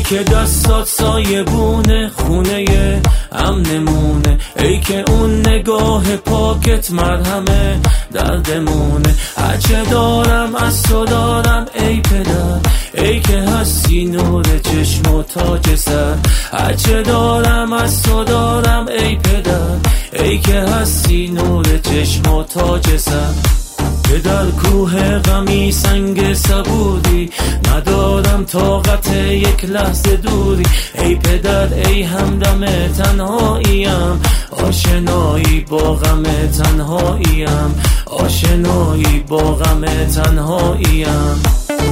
که دستات سایبونه خونه امنمونه، ای که اون نگاه پاکت مرهمه دردمونه. هرچه دارم از تو دارم ای پدر، ای که هستی نور چشم و تاج سر. هرچه دارم از تو دارم ای پدر، ای که هستی نور چشم و تاج سر. که در کوه غمی سنگ صبوری، ندارم طاقت یک لحظه دوری. ای پدر ای همدم تنهاییم، آشنایی با غم تنهاییم، آشنایی با غم تنهاییم.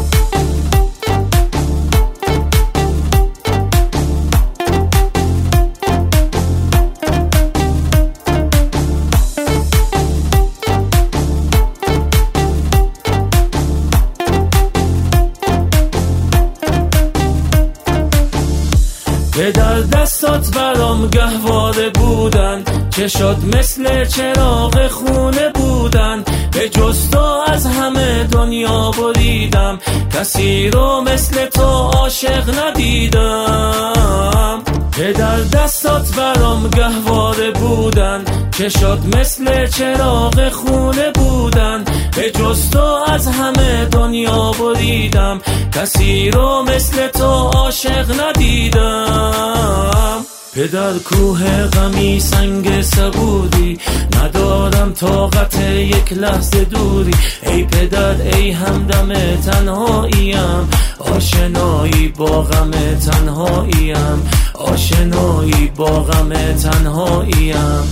در دستات برام گهواره بودن، چشات مثل چراغ خونه بودن. به جز تو از همه دنیا بریدم، کسی رو مثل تو عاشق ندیدم. که در دستات برام گهواره بودن، چشات مثل چراغ خونه بودن. به جز تو از همه دنیا بریدم، کسی رو مثل تو عاشق ندیدم. پدر کوه غمی سنگ صبوری، ندارم طاقت یک لحظه دوری. ای پدر ای همدم تنهاییم، آشنایی با غم تنهاییم، آشنایی با غم تنهاییم.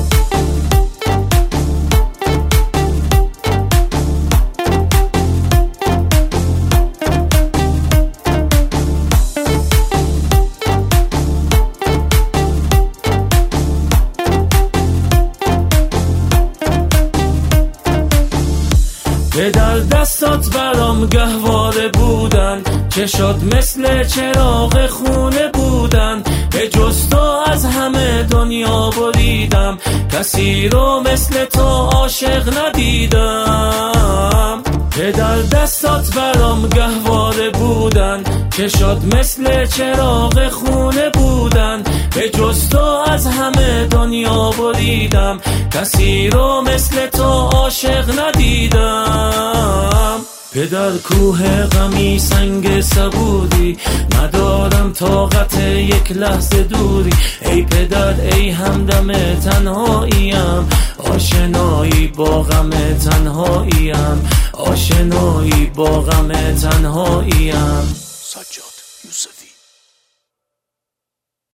در دستات برام گهواره بودن، چشات مثل چراغ خونه بودن. به جز تو از همه دنیا بریدم، کسی رو مثل تو عاشق ندیدم. که در دستات برام گهواره بودن، چشات مثل چراغ خونه بودن. به جز تو از همه دنیا بریدم، کسی رو مثل تو عاشق ندیدم. پدر کوه غمی سنگ صبوری، ندارم طاقت یک لحظه دوری. ای پدر ای همدم تنهاییم، آشنایی با غم تنهاییم، آشنایی با غم تنهاییم. سجاد یوسفی.